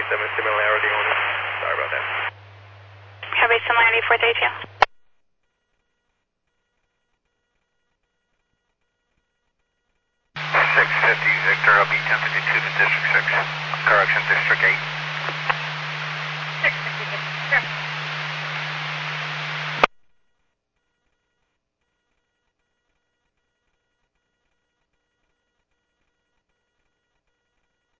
similarity on it. Sorry about that. Heavy similarity 432. 650 Victor, I'll be 1052 to District 6. Correction, District 8.